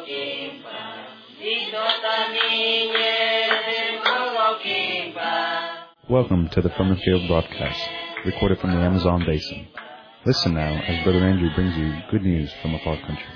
Welcome to the Furman Field broadcast, recorded from the Amazon Basin. Listen now as Brother Andrew brings you good news from a far country.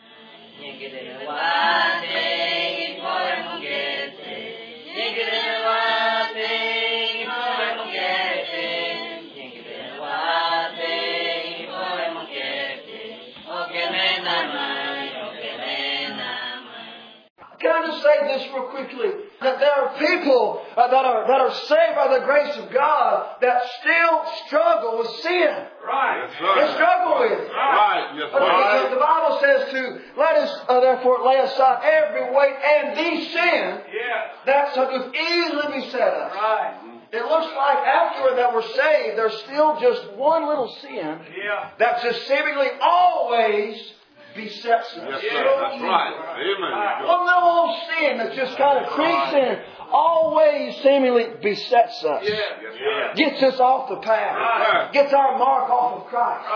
Can I just say this real quickly? That there are people that are saved by the grace of God that still struggle with sin. Right. They struggle with it. Right. Yes, right. The Bible says to let us therefore lay aside every weight and the sin that doth easily beset us. Right. It looks like after that we're saved, there's still just one little sin that just seemingly always besets us. Yes, sir. That's right. Amen. One little old sin that just kind of creeps in, always seemingly besets us. Gets us off the path. Gets our mark off of Christ.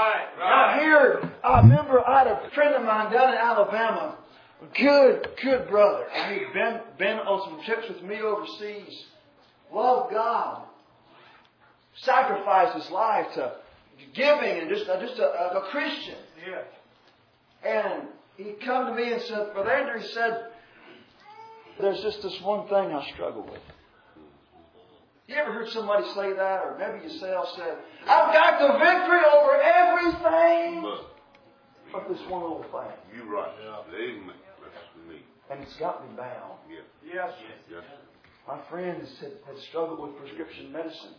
I remember I had a friend of mine down in Alabama. Good brother. He'd been on some trips with me overseas. Loved God. Sacrificed his life to giving and just a Christian. And he come to me and said, Brother Andrew, he said, there's just this one thing I struggle with. You ever heard somebody say that? Or maybe yourself said, I've got the victory over everything but this one little thing. You're right. Amen. That's me. And it's got me bound. Yes. My friend had struggled with prescription medicine.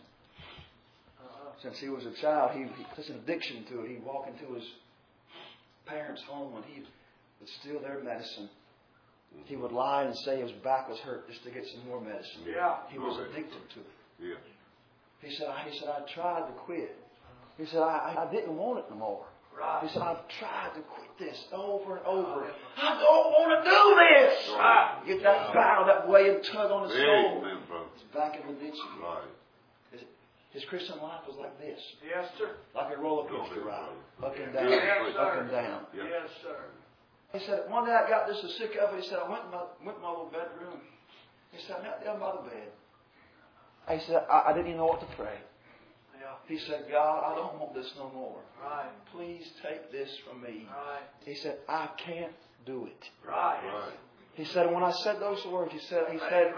Since he was a child, he has an addiction to it. He'd walk into his parents' home and he would steal their medicine. He would lie and say his back was hurt just to get some more medicine. He was addicted to it. He said, I tried to quit. He said, I didn't want it no more. He said, I've tried to quit this over and over. I don't want to do this. Get that bow that way and tug on his soul. It's back in the ditch again. His Christian life was like this. Yes, sir. Like a roller coaster ride. Up and down. Up and down. Yes, sir. He said, one day I got just so sick of it. He said, I went in my little bedroom. He said, I knelt down by the bed. He said, I didn't even know what to pray. He said, God, I don't want this no more. Right. Please take this from me. Right. He said, I can't do it. Right. He said, when I said those words, he said,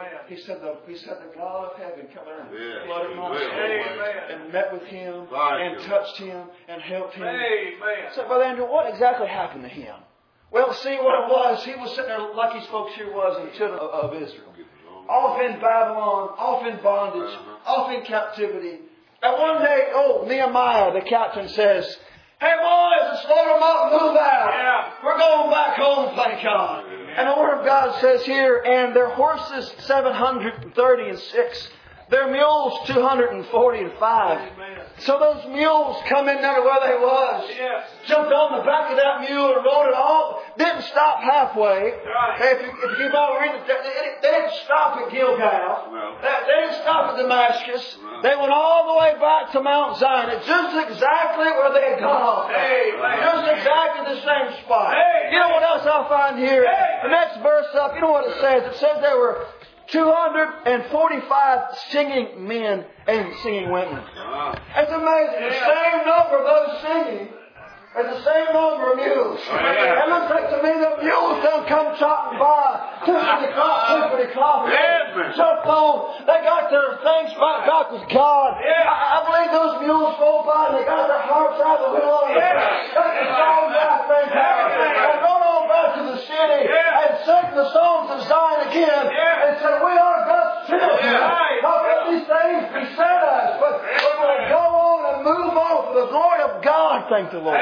the God of heaven come there and flooded my soul and met with him and touched him and helped him. I said, Brother Andrew, what exactly happened to him? Well, see what it was. He was sitting there like these folks here was in the children of Israel. Off in Babylon, off in bondage, off in captivity. And one day, Nehemiah, the captain, says, hey boys, let's load them up and move out. We're going back home, thank God. And the Word of God says here, and their horses 736, their mules 245. So those mules come in there to where they was, jumped on the back of that mule and rode it all. Didn't stop halfway. If you keep on reading, they didn't stop at Gilgal. They didn't stop at Damascus. They went all the way back to Mount Zion. It's just exactly where they had gone off. Just exactly the same spot. You know what else I'll find here? The next verse up, you know what it says? It says there were 245 singing men and singing women. It's amazing. The same number of those singing as the same number of mules. It looks like to me the mules don't come trotting by. Tippity clop. Jumped on. They got their things back with God. I believe those mules rolled by and they got their hearts out of the wheel. Got the songs out and rode on back to the city and sang the songs of Zion again and said, we are God's children. Not let these things beset us, but we're going to go on and move on for the glory of God. Thank the Lord.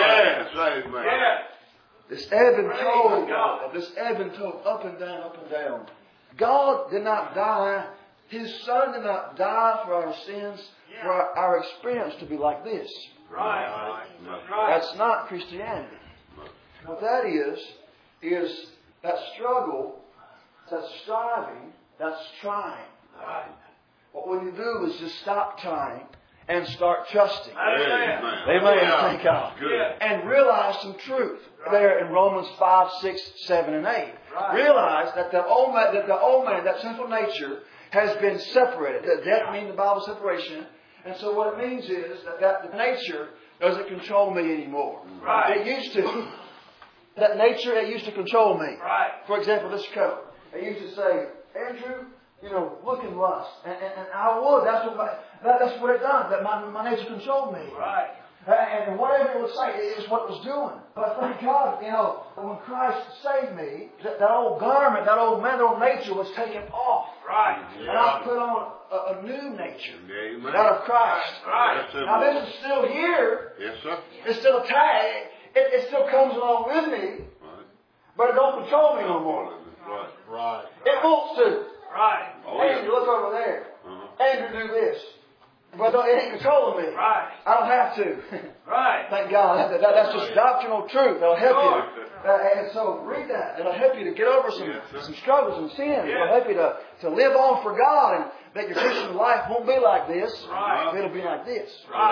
This ebb and flow, up and down. God did not die. His Son did not die for our sins, for our experience to be like this. That's not Christianity. What that is that struggle, that's striving, that's trying. What we do is just stop trying and start trusting. Amen. Amen. Thank God. Good. And realize some truth there in Romans 5, 6, 7, and 8. Realize that the old man, that sinful nature, has been separated. That death means the Bible separation. And so what it means is that the nature doesn't control me anymore. It used to. That nature, it used to control me. For example, this coat. It used to say, Andrew, look and lust. And I would. That's what it done. That my nature controlled me. And whatever it would say is what it was doing. But thank God, when Christ saved me, that old garment, that old man, that old nature was taken off. And I put on a new nature. That of Christ. Now this is still here. Yes, sir. It's still a tag. It still comes along with me. But it don't control me no more. It wants to. Andrew, look over there. Andrew, do this. But it ain't controlling me. I don't have to. Thank God. That's just doctrinal truth. It'll help you. And so read that. It'll help you to get over some struggles and sins. It'll help you to live on for God, and that your Christian life won't be like this. It'll be like this.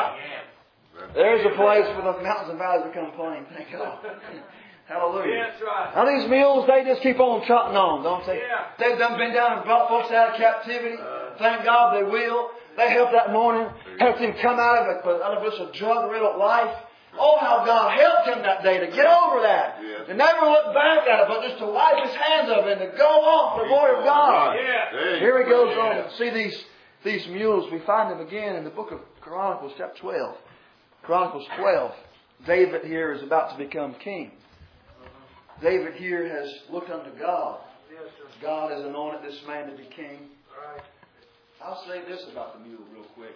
There's a place where the mountains and valleys become plain. Thank God. Hallelujah. Now these mules, they just keep on trotting on, don't they? They've been down and brought folks out of captivity. Thank God they will. They helped that morning, helped him come out of this drug-riddled life. Oh, how God helped him that day to get over that. To never look back at it, but just to wipe his hands of it and to go on for the glory of God. Here he goes on. See these mules, we find them again in the book of Chronicles, chapter 12. Chronicles 12. David here is about to become king. David here has looked unto God. God has anointed this man to be king. I'll say this about the mule real quick.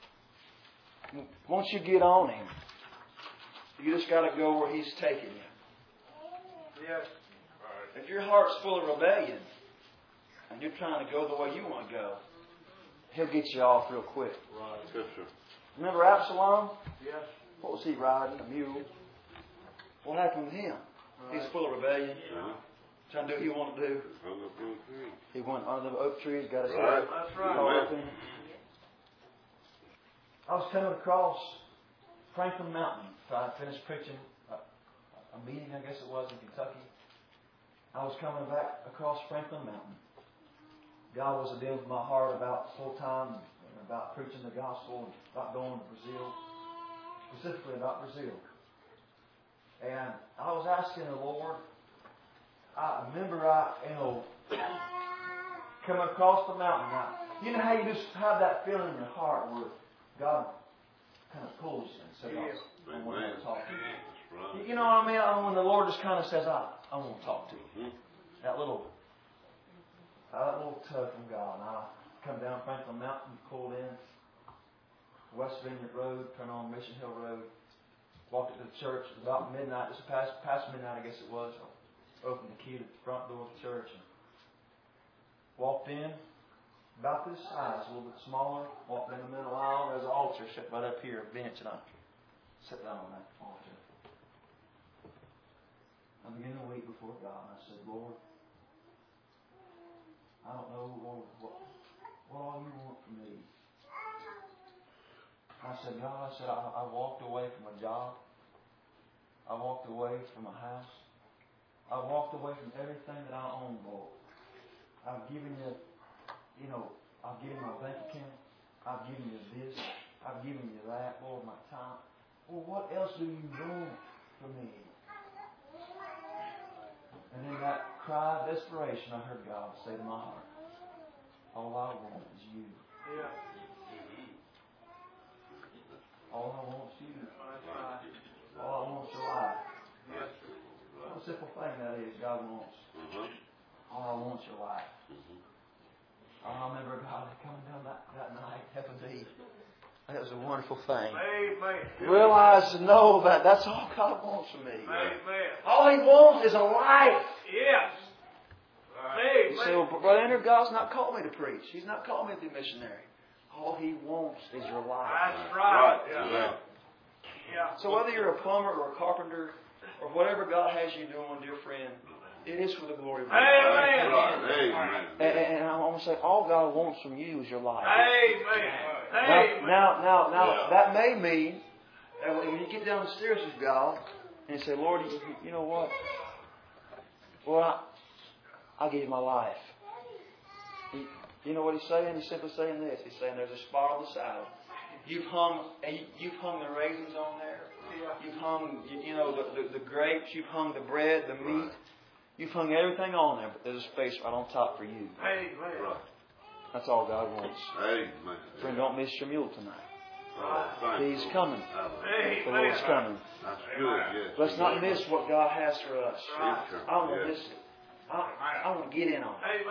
Once you get on him, you just got to go where he's taking you. If your heart's full of rebellion and you're trying to go the way you want to go, he'll get you off real quick. Remember Absalom? What was he riding? A mule. What happened with him? He's full of rebellion. Trying to do what he wanted to do. He went under the oak trees, got his head caught up in it. I was coming across Franklin Mountain. I finished preaching a meeting, I guess it was, in Kentucky. I was coming back across Franklin Mountain. God was dealing with my heart about full-time and about preaching the gospel and about going to Brazil. Specifically about Brazil. And I was asking the Lord, I remember coming across the mountain. Now, you know how you just have that feeling in your heart where God kind of pulls you and says, I want to talk to you. You know what I mean? When the Lord just kind of says, I want to talk to you. That little tug from God. And I come down Franklin Mountain, pulled in West Vineyard Road, turn on Mission Hill Road, walked into the church. It was about midnight, just past midnight, I guess it was. Opened the key to the front door of the church and walked in, about this size, a little bit smaller. Walked in the middle aisle. There's an altar set right up here, a bench, and I sat down on that altar. I began to weep before God, and I said, Lord, I don't know, Lord, what all you want from me. I said, God, I walked away from a job. I walked away from a house. I walked away from everything that I own, Lord. I've given you, I've given my bank account. I've given you this. I've given you that, Lord, my time. Well, what else do you want from me? And in that cry of desperation, I heard God say to my heart, all I want is you. All I want is you. All I want is your life. What a simple thing that is, God wants. All I want is your life. I remember God coming down that night, Heaven Eve. That was a wonderful thing. Amen. Realize and know that that's all God wants from me. Amen. All He wants is a life. Yes. You say, well, Brother Andrew, God's not called me to preach. He's not called me to be a missionary. All He wants is your life. That's right. Yeah. So whether you're a plumber or a carpenter or whatever God has you doing, dear friend, it is for the glory of God. Amen. And I want to say, all God wants from you is your life. Amen. Now, that may mean that when you get down the stairs with God and you say, Lord, you know what? Well, I'll give you my life. You know what he's saying? He's simply saying this. He's saying there's a spot on the saddle. You've hung the raisins on there. You've hung, the grapes. You've hung the bread, the meat. You've hung everything on there, but there's a space right on top for you. Right. That's all God wants. Amen. Friend, don't miss your mule tonight. Oh, He's coming. The Lord's coming. That's good, yes. Let's not miss what God has for us. Right. I don't want to miss it. I want to get in on it.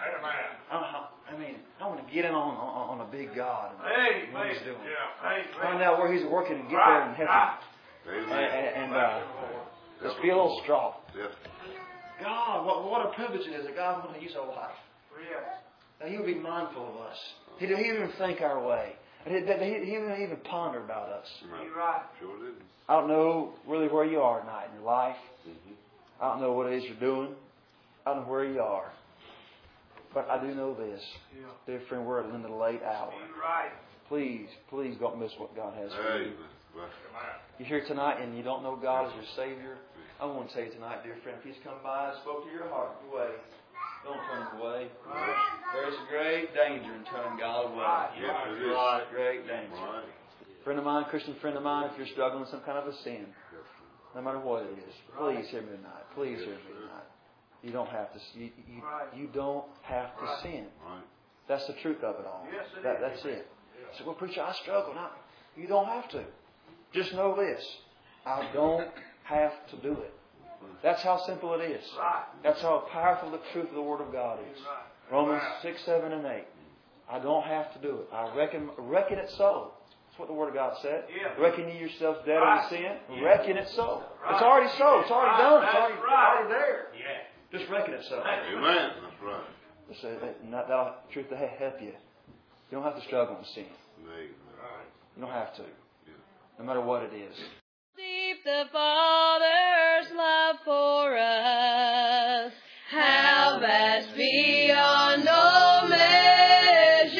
I want to get in on a big God and what He's doing. Find out where He's working and get there and help Him. And let's be a little strong. Yes. God, what a privilege it is that God wants to use our life. That He would be mindful of us. He'd even think our way. He wouldn't even ponder about us. Right. Sure did. I don't know really where you are tonight in your life. I don't know what it is you're doing. I don't know where you are. But I do know this. Dear friend, we're at the late hour. Please don't miss what God has for you. You're here tonight and you don't know God as your Savior. I want to tell you tonight, dear friend, if He's come by and spoke to your heart away, don't turn Him away. There's great danger in turning God away. Yes, it is. Great danger. Friend of mine, Christian friend of mine, if you're struggling with some kind of a sin, no matter what it is, please hear me tonight. Please hear me tonight. You don't have to. You don't have to sin. That's the truth of it all. That's it. So, well, preacher, I struggle. No, you don't have to. Just know this: I don't have to do it. That's how simple it is. That's how powerful the truth of the Word of God is. Romans 6, 7, and 8. I don't have to do it. I reckon it so. That's what the Word of God said. Reckon ye yourselves dead unto sin. Reckon it so. It's already so. It's already done. It's already there. Just reckon it so. Amen. That's right. That'll truth to help you. You don't have to struggle with sin. Amen. You don't have to. No matter what it is. Deep the Father's love for us, how vast beyond all measure,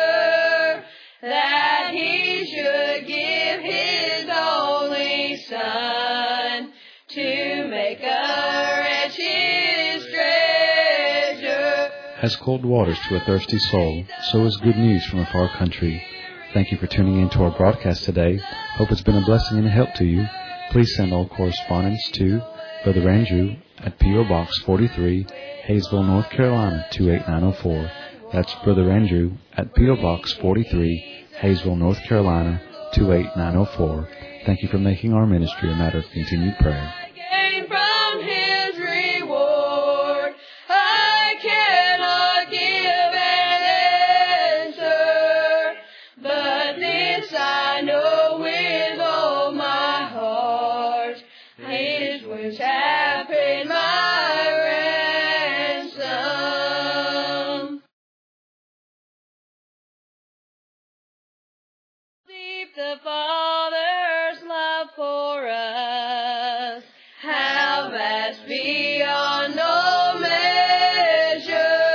that He should give His only Son to make a wretch His treasure. As cold waters to a thirsty soul, so is good news from a far country. Thank you for tuning in to our broadcast today. Hope it's been a blessing and a help to you. Please send all correspondence to Brother Andrew at P.O. Box 43, Hayesville, North Carolina 28904. That's Brother Andrew at P.O. Box 43, Hayesville, North Carolina 28904. Thank you for making our ministry a matter of continued prayer. The Father's love for us, how vast beyond all measure,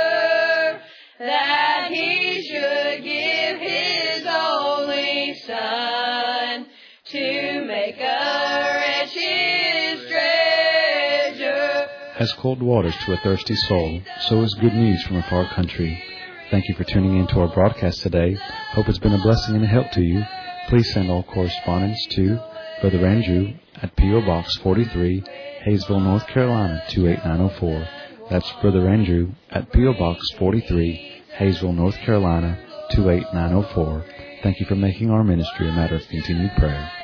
that He should give His only Son to make a wretch His treasure. As cold waters to a thirsty soul, so is good news from a far country. Thank you for tuning in to our broadcast today. Hope it's been a blessing and a help to you. Please send all correspondence to Brother Andrew at P.O. Box 43, Hayesville, North Carolina 28904. That's Brother Andrew at P.O. Box 43, Hayesville, North Carolina 28904. Thank you for making our ministry a matter of continued prayer.